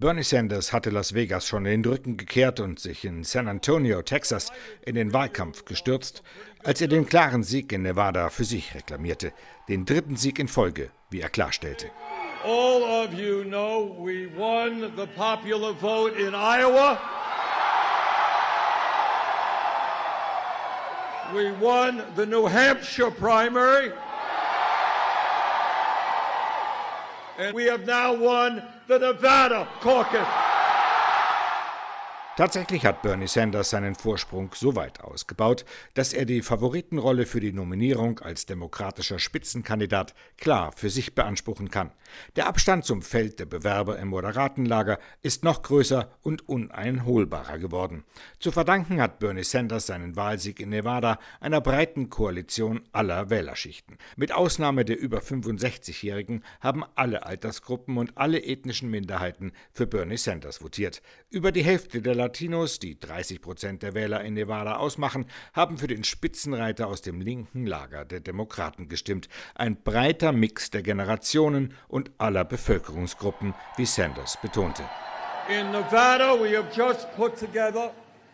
Bernie Sanders hatte Las Vegas schon in den Rücken gekehrt und sich in San Antonio, Texas, in den Wahlkampf gestürzt, als er den klaren Sieg in Nevada für sich reklamierte, den 3. Sieg in Folge, wie er klarstellte. All of you know we won the popular vote in Iowa. We won the New Hampshire primary. And we have now won the Nevada caucus. Tatsächlich hat Bernie Sanders seinen Vorsprung so weit ausgebaut, dass er die Favoritenrolle für die Nominierung als demokratischer Spitzenkandidat klar für sich beanspruchen kann. Der Abstand zum Feld der Bewerber im moderaten Lager ist noch größer und uneinholbarer geworden. Zu verdanken hat Bernie Sanders seinen Wahlsieg in Nevada einer breiten Koalition aller Wählerschichten. Mit Ausnahme der über 65-Jährigen haben alle Altersgruppen und alle ethnischen Minderheiten für Bernie Sanders votiert. Über die Hälfte der Latinos, die 30% der Wähler in Nevada ausmachen, haben für den Spitzenreiter aus dem linken Lager der Demokraten gestimmt. Ein breiter Mix der Generationen und aller Bevölkerungsgruppen, wie Sanders betonte. In Nevada, we have just put together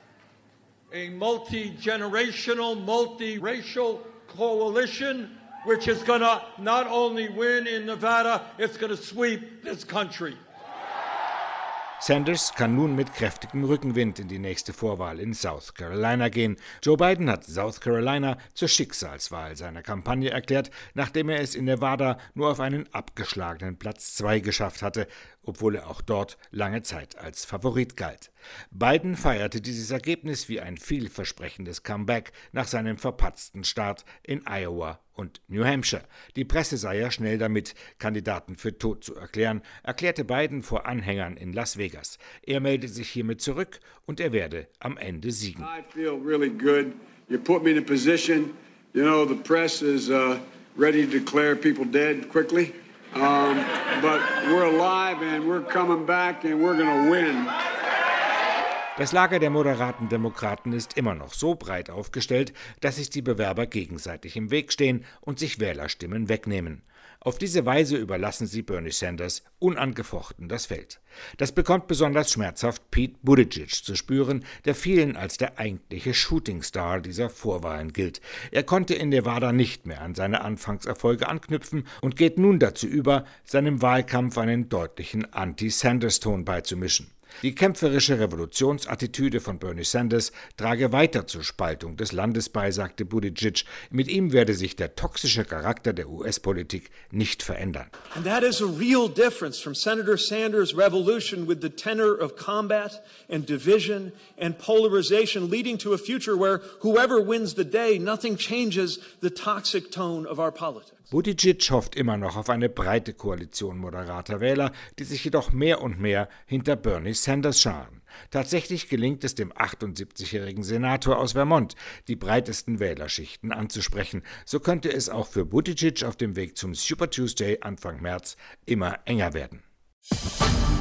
a multi-generational, multi-racial coalition, which is going to not only win in Nevada, it's going to sweep this country. Sanders kann nun mit kräftigem Rückenwind in die nächste Vorwahl in South Carolina gehen. Joe Biden hat South Carolina zur Schicksalswahl seiner Kampagne erklärt, nachdem er es in Nevada nur auf einen abgeschlagenen Platz 2 geschafft hatte, obwohl er auch dort lange Zeit als Favorit galt. Biden feierte dieses Ergebnis wie ein vielversprechendes Comeback nach seinem verpatzten Start in Iowa und New Hampshire. Die Presse sei ja schnell damit, Kandidaten für tot zu erklären, erklärte Biden vor Anhängern in Las Vegas. Er melde sich hiermit zurück und er werde am Ende siegen. I feel really good. You put me in a position, you know, the press is ready to declare people dead quickly. But we're alive and we're coming back and we're gonna win. Das Lager der moderaten Demokraten ist immer noch so breit aufgestellt, dass sich die Bewerber gegenseitig im Weg stehen und sich Wählerstimmen wegnehmen. Auf diese Weise überlassen sie Bernie Sanders unangefochten das Feld. Das bekommt besonders schmerzhaft Pete Buttigieg zu spüren, der vielen als der eigentliche Shootingstar dieser Vorwahlen gilt. Er konnte in Nevada nicht mehr an seine Anfangserfolge anknüpfen und geht nun dazu über, seinem Wahlkampf einen deutlichen Anti-Sanders-Ton beizumischen. Die kämpferische Revolutionsattitüde von Bernie Sanders trage weiter zur Spaltung des Landes bei, sagte Buttigieg. Mit ihm werde sich der toxische Charakter der US-Politik nicht verändern. And that is a real difference from Senator Sanders' revolution with the tenor of combat and division and polarization, leading to a future where whoever wins the day, nothing changes the toxic tone of our politics. Buttigieg hofft immer noch auf eine breite Koalition moderater Wähler, die sich jedoch mehr und mehr hinter Bernie Sanders scharen. Tatsächlich gelingt es dem 78-jährigen Senator aus Vermont, die breitesten Wählerschichten anzusprechen. So könnte es auch für Buttigieg auf dem Weg zum Super Tuesday Anfang März immer enger werden.